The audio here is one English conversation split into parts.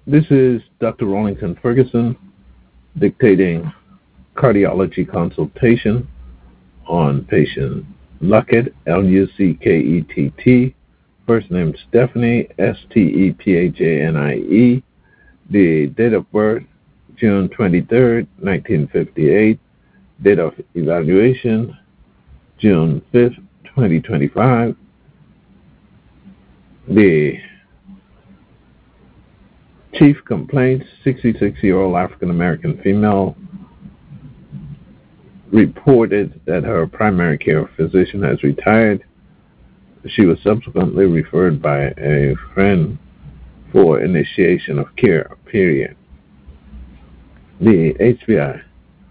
This is Dr. Rawlington Ferguson dictating cardiology consultation on patient Luckett, Luckett. First name Stephanie, Stepajanie. The date of birth, June 23rd, 1958. Date of evaluation, June 5th, 2025. The chief complaints, 66-year-old African-American female, reported that her primary care physician has retired. She was subsequently referred by a friend for initiation of care, period. The HBI.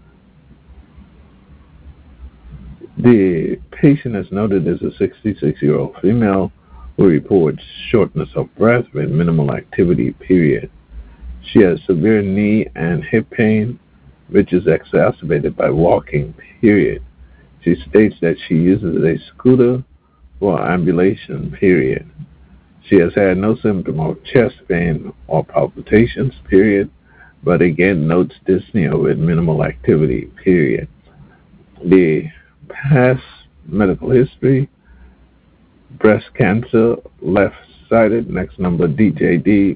The patient is noted as a 66-year-old female who reports shortness of breath with minimal activity, period. She has severe knee and hip pain, which is exacerbated by walking, period. She states that she uses a scooter for ambulation, period. She has had no symptom of chest pain or palpitations, period, but again notes dyspnea with minimal activity, period. The past medical history, breast cancer, left-sided, next number DJD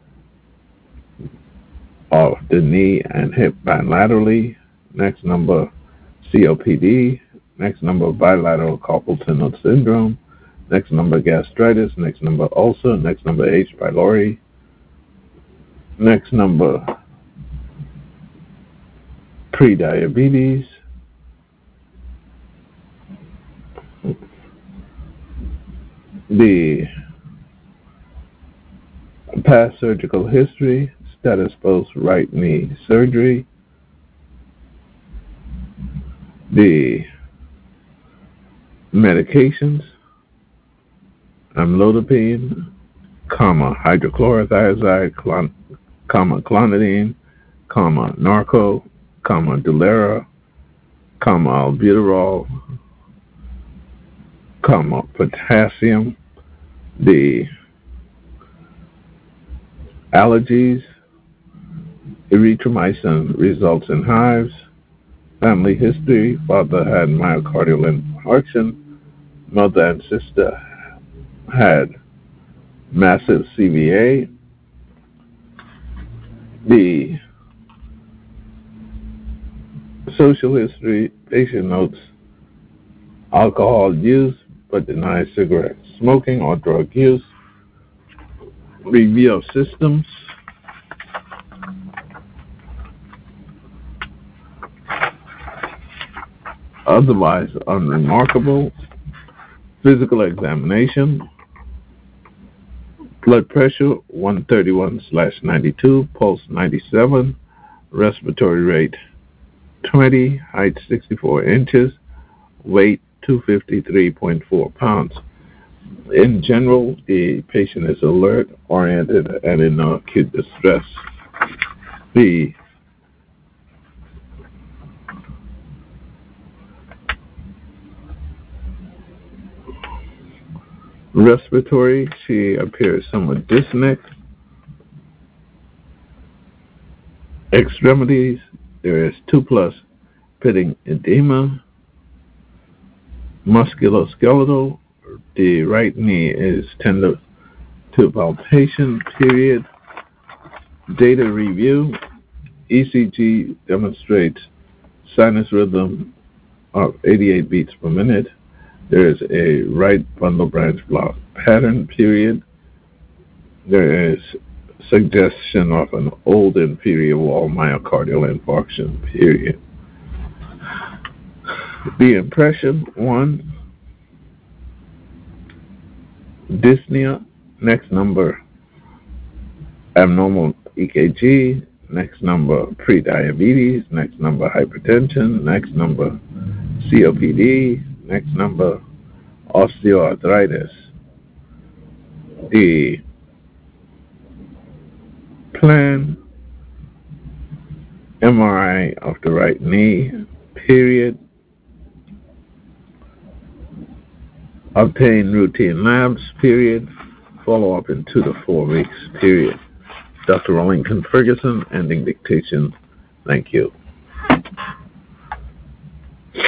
of the knee and hip bilaterally, next number COPD, next number bilateral carpal tunnel syndrome, next number gastritis, next number ulcer, next number H. pylori, next number prediabetes, the past surgical history, status post right knee surgery, the medications, amlodipine, hydrochlorothiazide, clonidine, narco, Dulera, albuterol, potassium, the allergies, erythromycin results in hives, family history, father had myocardial infarction, mother and sister had massive CVA, the social history, patient notes alcohol use but denies cigarette smoking or drug use, review of systems, otherwise unremarkable, physical examination, blood pressure 131/92, pulse 97, respiratory rate 20, height 64 inches, weight 253.4 pounds. In general, the patient is alert, oriented, and in no acute distress. The respiratory, she appears somewhat dyspneic. Extremities, there is 2+ pitting edema. Musculoskeletal, the right knee is tender to palpation, period. Data review, ECG demonstrates sinus rhythm of 88 beats per minute. There is a right bundle branch block pattern, period. There is suggestion of an old inferior wall myocardial infarction, period. The impression, 1, dyspnea, next number abnormal EKG, next number prediabetes, next number hypertension, next number COPD, next number osteoarthritis. The plan, MRI of the right knee, period. Obtain routine labs, period. Follow up in 2 to 4 weeks, period. Dr. Wellington Ferguson, ending dictation. Thank you.